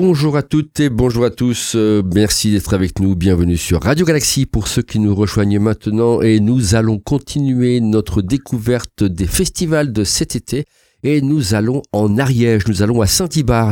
Bonjour à toutes et bonjour à tous, merci d'être avec nous, bienvenue sur Radio Galaxie pour ceux qui nous rejoignent maintenant et nous allons continuer notre découverte des festivals de cet été et nous allons en Ariège, nous allons à Saint-Ibard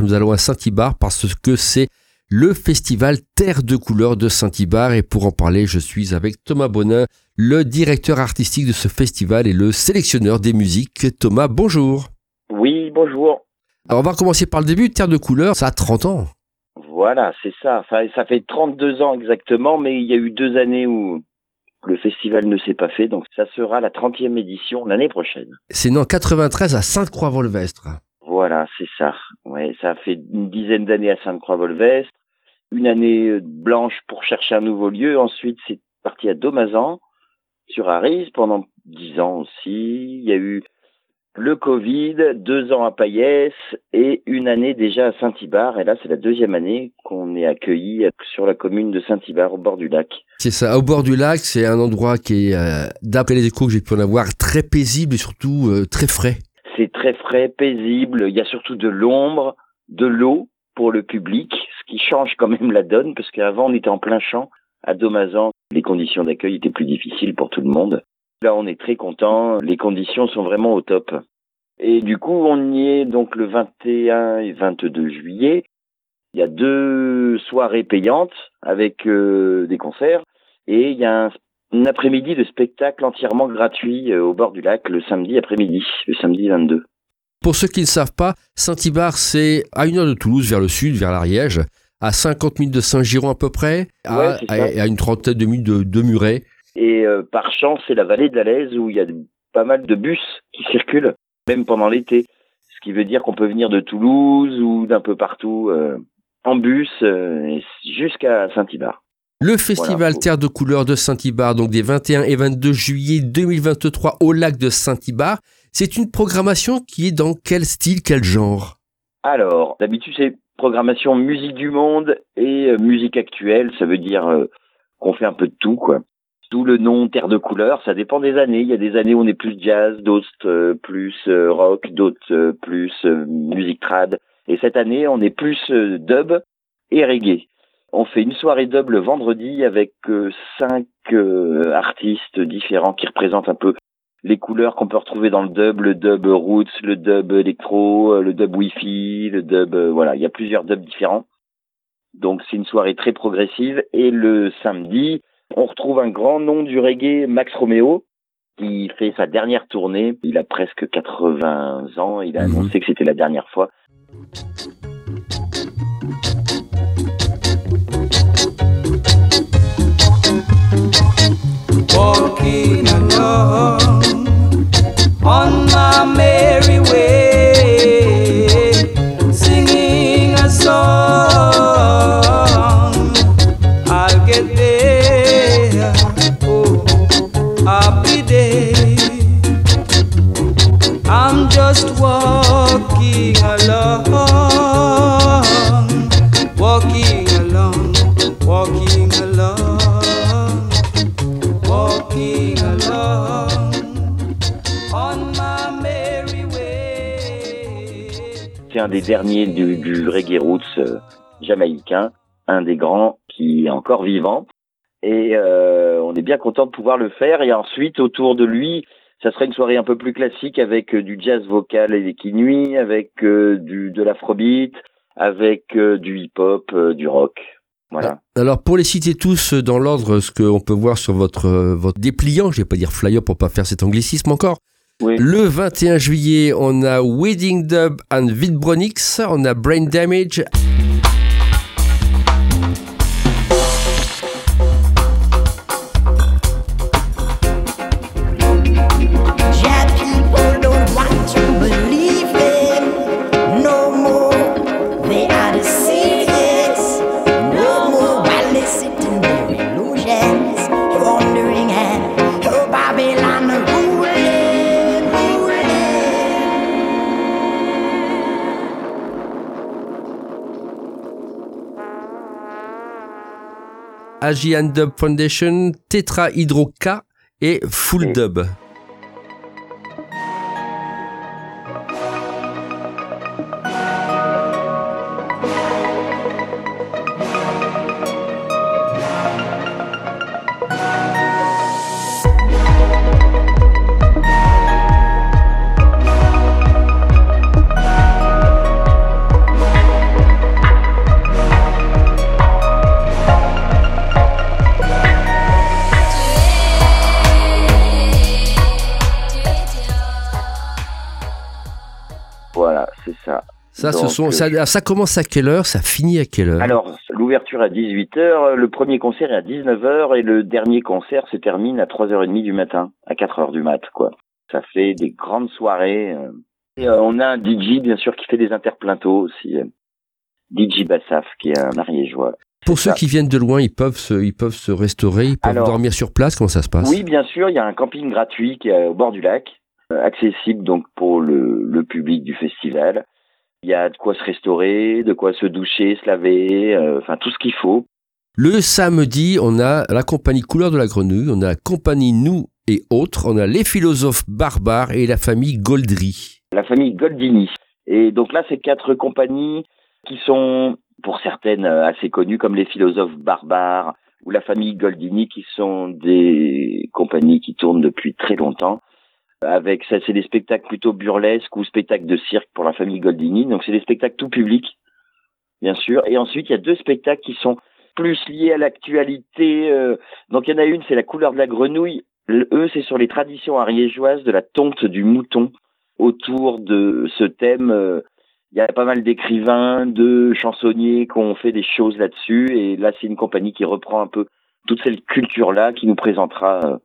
parce que c'est le festival Terre de couleurs de Saint-Ibard et pour en parler je suis avec Thomas Bonin, le directeur artistique de ce festival et le sélectionneur des musiques. Thomas, bonjour. Oui, bonjour. Alors on va commencer par le début. Terre de couleurs, ça a 30 ans. Voilà, c'est ça. Ça fait 32 ans exactement, mais il y a eu 2 années où le festival ne s'est pas fait, donc ça sera la 30e édition l'année prochaine. C'est né en 93 à Sainte-Croix-Volvestre. Voilà, c'est ça. Ouais, ça a fait une dizaine d'années à Sainte-Croix-Volvestre, une année blanche pour chercher un nouveau lieu. Ensuite, c'est parti à Domazan, sur Arize, pendant 10 ans aussi. Il y a eu le Covid, 2 ans à Payès et une année déjà à Saint-Ibard. Et là, c'est la 2e année qu'on est accueilli sur la commune de Saint-Ibard, au bord du lac. C'est ça, au bord du lac, c'est un endroit qui est, d'après les échos que j'ai pu en avoir, très paisible et surtout très frais. C'est très frais, paisible. Il y a surtout de l'ombre, de l'eau pour le public, ce qui change quand même la donne, parce qu'avant, on était en plein champ. À Domazan, les conditions d'accueil étaient plus difficiles pour tout le monde. Là, on est très content. Les conditions sont vraiment au top. Et du coup, on y est donc le 21 et 22 juillet. Il y a 2 soirées payantes avec des concerts. Et il y a un après-midi de spectacle entièrement gratuit au bord du lac le samedi après-midi, le samedi 22. Pour ceux qui ne savent pas, Saint-Ibard, c'est à 1 heure de Toulouse, vers le sud, vers l'Ariège, à 50 minutes de Saint-Giron à peu près, à une trentaine de minutes de Muret. Et par chance, c'est la vallée de la Lèze où il y a pas mal de bus qui circulent, même pendant l'été. Ce qui veut dire qu'on peut venir de Toulouse ou d'un peu partout en bus jusqu'à Saint-Ibard. Le festival Terre de couleurs de Saint-Ibard, donc des 21 et 22 juillet 2023 au lac de Saint-Ibard, c'est une programmation qui est dans quel style, quel genre ? Alors, d'habitude, c'est programmation musique du monde et musique actuelle. Ça veut dire qu'on fait un peu de tout, quoi. D'où le nom Terre de couleurs, ça dépend des années. Il y a des années où on est plus jazz, d'autres plus rock, d'autres plus musique trad. Et cette année, on est plus dub et reggae. On fait une soirée dub le vendredi avec 5 artistes différents qui représentent un peu les couleurs qu'on peut retrouver dans le dub roots, le dub électro, le dub wifi, le dub... voilà, il y a plusieurs dubs différents. Donc c'est une soirée très progressive. Et le samedi, on retrouve un grand nom du reggae, Max Romeo, qui fait sa dernière tournée. Il a presque 80 ans. Il a annoncé que c'était la dernière fois. Walking along on my merry way, singing a song. I'll get there, oh, happy day. I'm just walking along, walking along, walking along, walking along on my merry way. C'est un des derniers du reggae roots jamaïcain, un des grands qui est encore vivant. Et on est bien content de pouvoir le faire. Et ensuite, autour de lui, ça serait une soirée un peu plus classique avec du jazz vocal et qui nuit, avec de l'afrobeat, avec du hip-hop, du rock. Voilà. Alors pour les citer tous dans l'ordre, ce qu'on peut voir sur votre dépliant, je vais pas dire flyer pour pas faire cet anglicisme encore. Oui. Le 21 juillet, on a Wedding Dub and Vidbronix, on a Brain Damage. Agian Dub Foundation, Tetra Hydro K et Full Dub. c'est ça. Ça, Donc, ça commence à quelle heure? Ça finit à quelle heure? Alors, l'ouverture à 18h, le premier concert est à 19h et le dernier concert se termine à 3h30 du matin, à 4h du mat, quoi. Ça fait des grandes soirées. Et on a un DJ, bien sûr, qui fait des interplateaux aussi. DJ Bassaf, qui est un ariégeois. Pour ceux qui viennent de loin, ils peuvent se restaurer, ils peuvent dormir sur place. Comment ça se passe? Oui, bien sûr, il y a un camping gratuit qui est au bord du lac, accessible donc pour le public du festival. Il y a de quoi se restaurer, de quoi se doucher, se laver, enfin tout ce qu'il faut. Le samedi, on a la compagnie Couleur de la Grenouille, on a la compagnie Nous et autres, on a les philosophes barbares et la famille Goldry. La famille Goldini. Et donc là, c'est 4 compagnies qui sont, pour certaines, assez connues, comme les philosophes barbares ou la famille Goldini, qui sont des compagnies qui tournent depuis très longtemps. Avec ça, c'est des spectacles plutôt burlesques ou spectacles de cirque pour la famille Goldini. Donc c'est des spectacles tout public, bien sûr. Et ensuite, il y a 2 spectacles qui sont plus liés à l'actualité. Donc il y en a une, c'est la Couleur de la Grenouille. Eux, c'est sur les traditions ariégeoises de la tonte du mouton. Autour de ce thème, il y a pas mal d'écrivains, de chansonniers qui ont fait des choses là-dessus. Et là, c'est une compagnie qui reprend un peu toute cette culture-là, qui nous présentera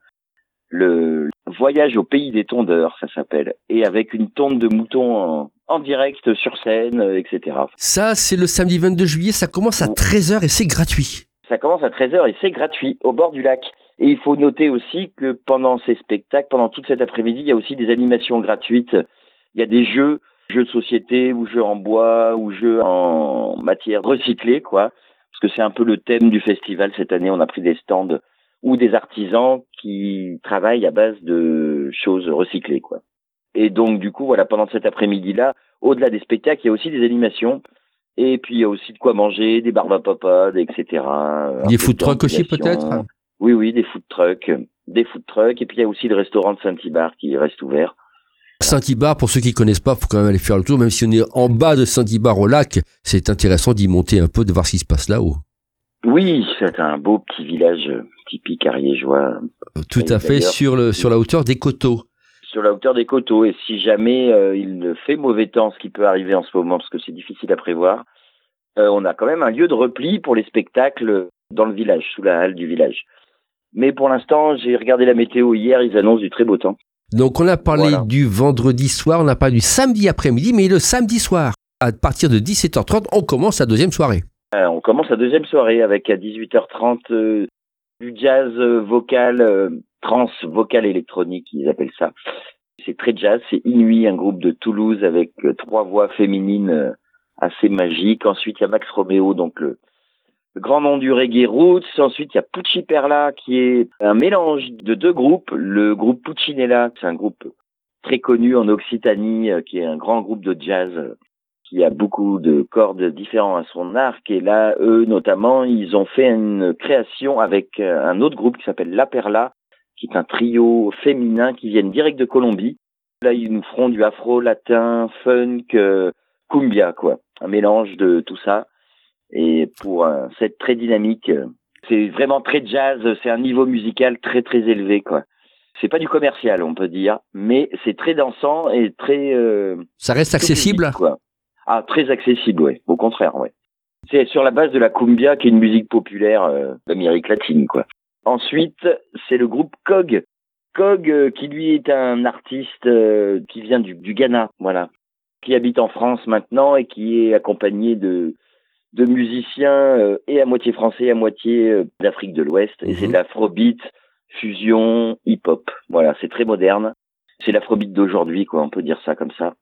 le voyage au pays des tondeurs, ça s'appelle. Et avec une tonte de mouton en direct sur scène, etc. Ça, c'est le samedi 22 juillet, ça commence à 13h et c'est gratuit. Ça commence à 13h et c'est gratuit, au bord du lac. Et il faut noter aussi que pendant ces spectacles, pendant toute cet après-midi, il y a aussi des animations gratuites. Il y a des jeux de société, ou jeux en bois, ou jeux en matière recyclée, quoi. Parce que c'est un peu le thème du festival cette année. On a pris des stands ou des artisans qui travaillent à base de choses recyclées, quoi. Et donc, du coup, voilà, pendant cet après-midi-là, au-delà des spectacles, il y a aussi des animations. Et puis, il y a aussi de quoi manger, des barbapapades, etc. Des food trucks aussi, peut-être? Oui, des food trucks. Et puis, il y a aussi le restaurant de Saint-Ibar qui reste ouvert. Saint-Ibar, pour ceux qui connaissent pas, faut quand même aller faire le tour. Même si on est en bas de Saint-Ibar au lac, c'est intéressant d'y monter un peu, de voir ce qui se passe là-haut. Oui, c'est un beau petit village typique ariégeois. Tout à fait, sur la hauteur des coteaux. Sur la hauteur des coteaux. Et si jamais il fait mauvais temps, ce qui peut arriver en ce moment, parce que c'est difficile à prévoir, on a quand même un lieu de repli pour les spectacles dans le village, sous la halle du village. Mais pour l'instant, j'ai regardé la météo hier, ils annoncent du très beau temps. Donc on a parlé du vendredi soir, on a parlé du samedi après-midi, mais le samedi soir, à partir de 17h30, on commence la deuxième soirée. On commence la deuxième soirée avec à 18h30 du jazz vocal, trans vocal électronique, ils appellent ça. C'est très jazz, c'est Inuit, un groupe de Toulouse avec 3 voix féminines assez magiques. Ensuite, il y a Max Romeo, donc le grand nom du reggae roots. Ensuite, il y a Pucci Perla, qui est un mélange de 2 groupes. Le groupe Puccinella, c'est un groupe très connu en Occitanie, qui est un grand groupe de jazz qui a beaucoup de cordes différents à son arc. Et là, eux, notamment, ils ont fait une création avec un autre groupe qui s'appelle La Perla, qui est un trio féminin qui viennent direct de Colombie. Là, ils nous feront du afro, latin, funk, cumbia, quoi. Un mélange de tout ça. Et pour un set très dynamique, c'est vraiment très jazz, c'est un niveau musical très très élevé, quoi. C'est pas du commercial, on peut dire, mais c'est très dansant et très... ça reste accessible musique, quoi. Ah, très accessible, oui. Au contraire, oui. C'est sur la base de la cumbia, qui est une musique populaire d'Amérique latine, quoi. Ensuite, c'est le groupe Cog. Cog, qui lui est un artiste qui vient du Ghana, voilà. Qui habite en France maintenant et qui est accompagné de musiciens et à moitié français et à moitié d'Afrique de l'Ouest. Et c'est de l'afrobeat, fusion, hip-hop. Voilà, c'est très moderne. C'est l'afrobeat d'aujourd'hui, quoi, on peut dire ça comme ça.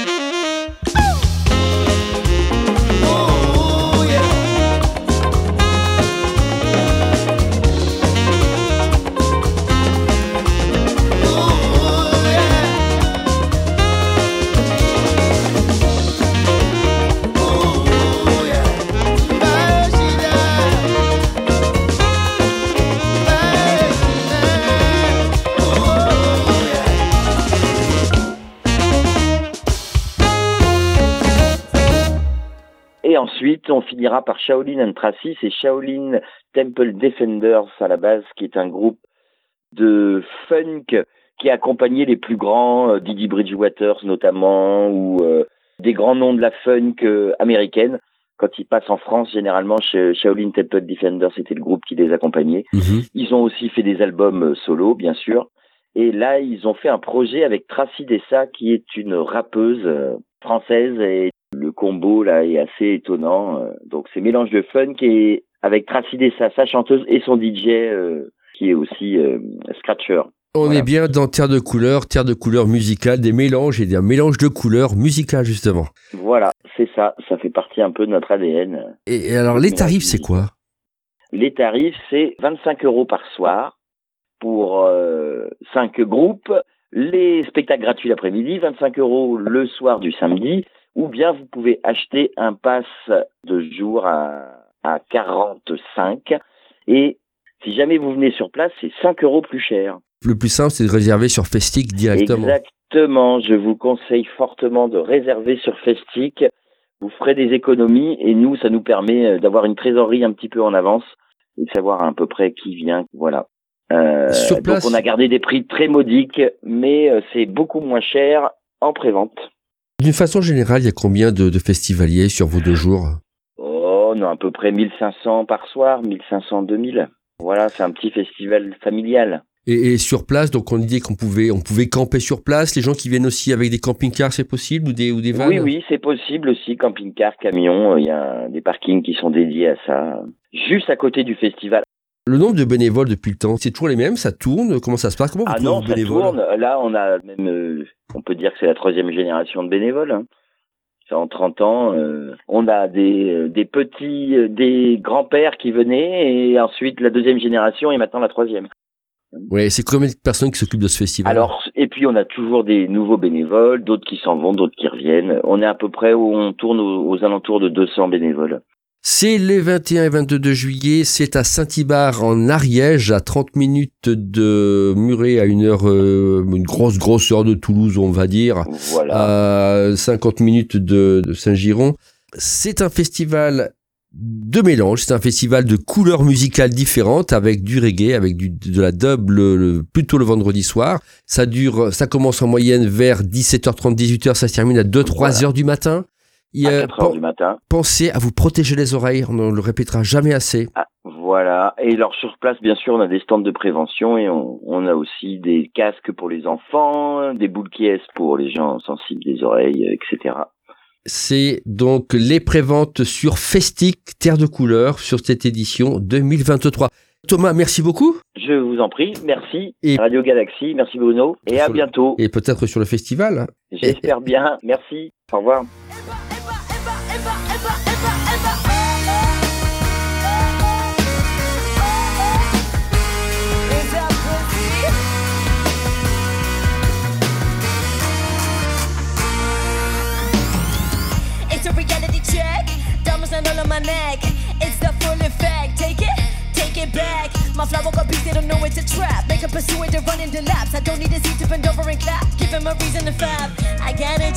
Et ensuite, on finira par Shaolin and Tracy, c'est Shaolin Temple Defenders à la base, qui est un groupe de funk qui a accompagné les plus grands, Didi Bridgewater notamment, ou des grands noms de la funk américaine. Quand ils passent en France, généralement, chez Shaolin Temple Defender, c'était le groupe qui les accompagnait. Ils ont aussi fait des albums solo, bien sûr. Et là, ils ont fait un projet avec Tracy Dessa, qui est une rappeuse française. Et le combo, là, est assez étonnant. Donc, c'est mélange de funk et avec Tracy Dessa, sa chanteuse, et son DJ, qui est aussi scratcher. On est bien dans terre de couleurs musicales, des mélanges et des mélanges de couleurs musicales, justement. Voilà, c'est ça. Ça fait partie un peu de notre ADN. Et alors, les tarifs, c'est quoi? Les tarifs, c'est 25 € par soir pour 5 groupes. Les spectacles gratuits l'après-midi, 25 € le soir du samedi. Ou bien vous pouvez acheter un pass de jour à 45. Et si jamais vous venez sur place, c'est 5 € plus cher. Le plus simple, c'est de réserver sur Festic directement. Exactement. Je vous conseille fortement de réserver sur Festic. Vous ferez des économies et nous, ça nous permet d'avoir une trésorerie un petit peu en avance et de savoir à peu près qui vient. Voilà. Sur place, donc on a gardé des prix très modiques, mais c'est beaucoup moins cher en prévente. D'une façon générale, il y a combien de festivaliers sur vos 2 jours? Oh, on a à peu près 1500 par soir, 1500-2000. Voilà, c'est un petit festival familial. Et sur place, donc on dit qu'on pouvait camper sur place. Les gens qui viennent aussi avec des camping-cars, c'est possible, ou des vannes? Oui, c'est possible aussi, camping-car, camion. Il y a des parkings qui sont dédiés à ça, juste à côté du festival. Le nombre de bénévoles depuis le temps, c'est toujours les mêmes? Ça tourne? Comment ça se passe? Comment vous non, ça tourne. Là, on a même, on peut dire que c'est la 3e génération de bénévoles. Hein. En 30 ans, on a des petits, des grands-pères qui venaient, et ensuite la 2e génération, et maintenant la 3e. Ouais, c'est combien de personnes qui s'occupent de ce festival? Alors, et puis on a toujours des nouveaux bénévoles, d'autres qui s'en vont, d'autres qui reviennent. On est à peu près on tourne aux alentours de 200 bénévoles. C'est les 21 et 22 juillet, c'est à Saint-Ibard en Ariège, à 30 minutes de Muret, à une grosse heure de Toulouse, on va dire. Voilà. À 50 minutes de Saint-Giron. C'est un festival de mélange, c'est un festival de couleurs musicales différentes, avec du reggae, avec de la dub plutôt le vendredi soir. Ça commence en moyenne vers 17h30, 18h, ça se termine à 2-3 heures du matin. À 4 heures du matin. Pensez à vous protéger les oreilles, on ne le répétera jamais assez. Voilà, et alors sur place, bien sûr, on a des stands de prévention et on a aussi des casques pour les enfants, des boules qui est pour les gens sensibles des oreilles, etc. C'est donc les préventes sur Festic, Terre de Couleurs, sur cette édition 2023. Thomas, merci beaucoup. Je vous en prie, merci. Et Radio Galaxy, merci Bruno, et à bientôt. Et peut-être sur le festival. J'espère bien, merci, au revoir. It's a reality check, diamonds and all on my neck. It's the full effect, take it back. My flower got beats, they don't know it's a trap. Make a pursue it, they're running the laps. I don't need to see to bend over and clap. Give him a reason to fab. I got a